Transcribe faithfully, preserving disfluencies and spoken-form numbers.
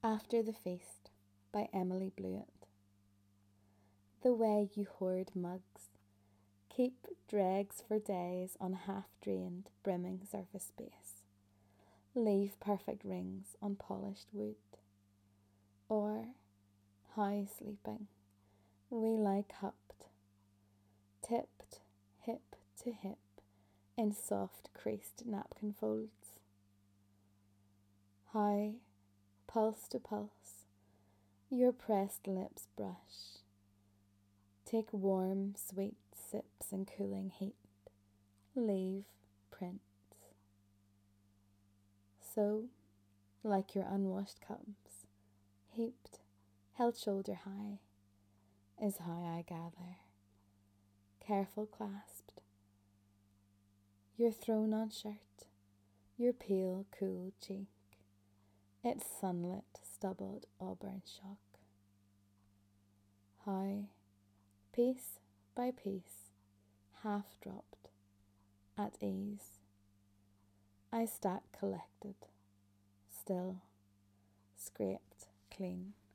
After the Feast by Emily Blewett. The way you hoard mugs, keep dregs for days on half-drained, brimming surface space, leave perfect rings on polished wood, or, how sleeping, we lie cupped, tipped hip to hip in soft creased napkin folds. How, pulse to pulse, your pressed lips brush, take warm, sweet sips in cooling heat, leave prints. So, like your unwashed cups, heaped, held shoulder high, is how I gather, careful clasped, your thrown-on shirt, your pale, cool cheek, its sunlit, stubbled auburn shock. How, piece by piece, half dropped, at ease, I stack collected, still, scraped clean.